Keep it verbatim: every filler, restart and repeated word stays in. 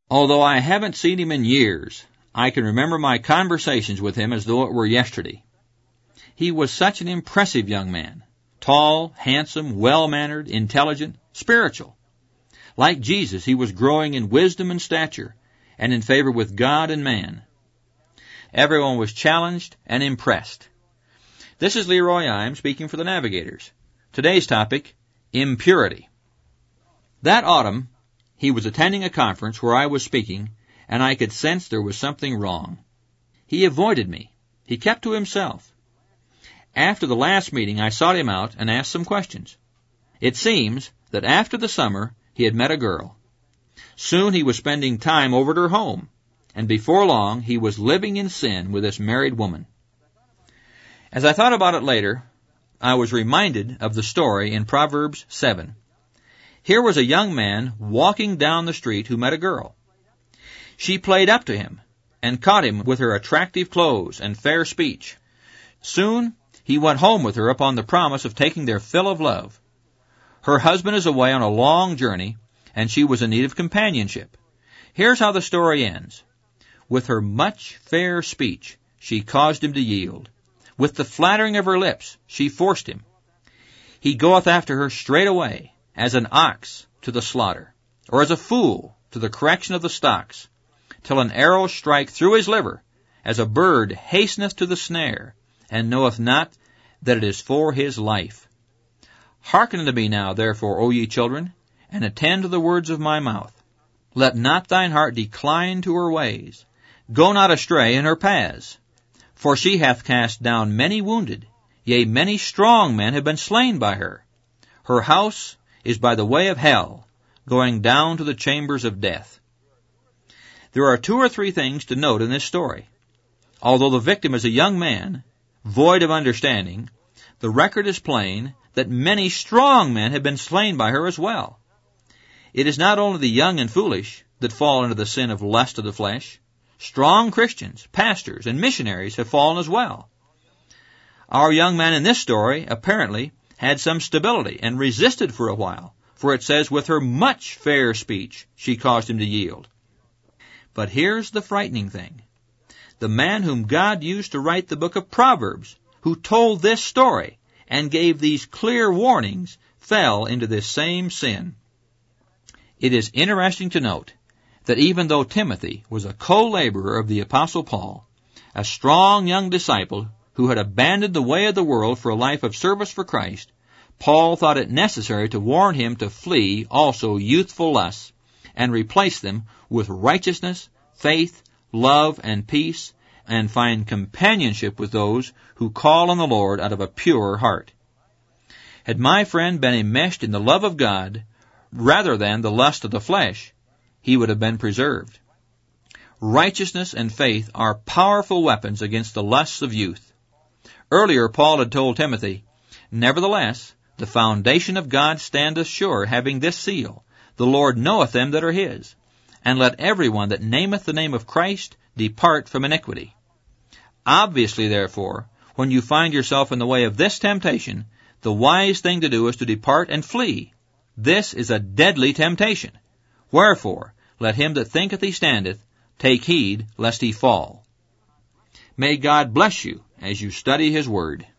Although I haven't seen him in years, I can remember my conversations with him as though it were yesterday. He was such an impressive young man, tall, handsome, well-mannered, intelligent, spiritual. Like Jesus, he was growing in wisdom and stature, and in favor with God and man. Everyone was challenged and impressed. This is Leroy Imes speaking for the Navigators. Today's topic, impurity. That autumn, he was attending a conference where I was speaking, and I could sense there was something wrong. He avoided me. He kept to himself. After the last meeting, I sought him out and asked some questions. It seems that after the summer, he had met a girl. Soon he was spending time over at her home, and before long he was living in sin with this married woman. As I thought about it later, I was reminded of the story in Proverbs seven. Here was a young man walking down the street who met a girl. She played up to him and caught him with her attractive clothes and fair speech. Soon he went home with her upon the promise of taking their fill of love. Her husband is away on a long journey, and she was in need of companionship. Here's how the story ends. With her much fair speech, she caused him to yield. With the flattering of her lips, she forced him. He goeth after her straightway, as an ox to the slaughter, or as a fool to the correction of the stocks, till an arrow strike through his liver, as a bird hasteneth to the snare, and knoweth not that it is for his life. Hearken unto me now, therefore, O ye children, and attend to the words of my mouth. Let not thine heart decline to her ways. Go not astray in her paths. For she hath cast down many wounded, yea, many strong men have been slain by her. Her house is by the way of hell, going down to the chambers of death. There are two or three things to note in this story. Although the victim is a young man, void of understanding, the record is plain that many strong men have been slain by her as well. It is not only the young and foolish that fall into the sin of lust of the flesh. Strong Christians, pastors, and missionaries have fallen as well. Our young man in this story apparently had some stability and resisted for a while, for it says, with her much fair speech she caused him to yield. But here's the frightening thing. The man whom God used to write the book of Proverbs, who told this story and gave these clear warnings, fell into this same sin. It is interesting to note that even though Timothy was a co-laborer of the Apostle Paul, a strong young disciple who had abandoned the way of the world for a life of service for Christ, Paul thought it necessary to warn him to flee also youthful lusts and replace them with righteousness, faith, love, and peace, and find companionship with those who call on the Lord out of a pure heart. Had my friend been enmeshed in the love of God rather than the lust of the flesh, he would have been preserved. Righteousness and faith are powerful weapons against the lusts of youth. Earlier, Paul had told Timothy, Nevertheless, the foundation of God standeth sure, having this seal, The Lord knoweth them that are his. And let everyone that nameth the name of Christ depart from iniquity. Obviously, therefore, when you find yourself in the way of this temptation, the wise thing to do is to depart and flee. This is a deadly temptation. Wherefore, let him that thinketh he standeth take heed lest he fall. May God bless you as you study his word.